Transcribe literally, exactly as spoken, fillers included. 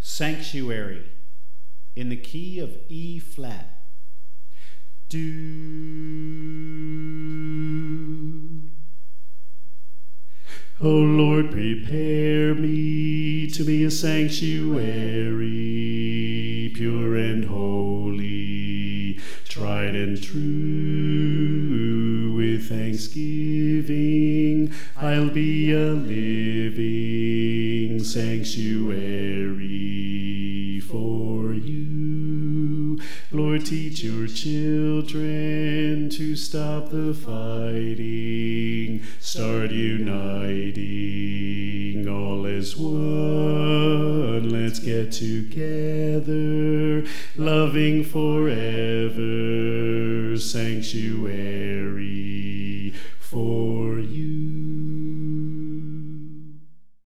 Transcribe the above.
Sanctuary in the key of E flat. Do. O Lord, prepare me to be a sanctuary, pure and holy, tried and true. With thanksgiving, I'll be a living sanctuary for you. Lord, teach your children to stop the fighting, start uniting all as one. Let's get together, loving forever, sanctuary.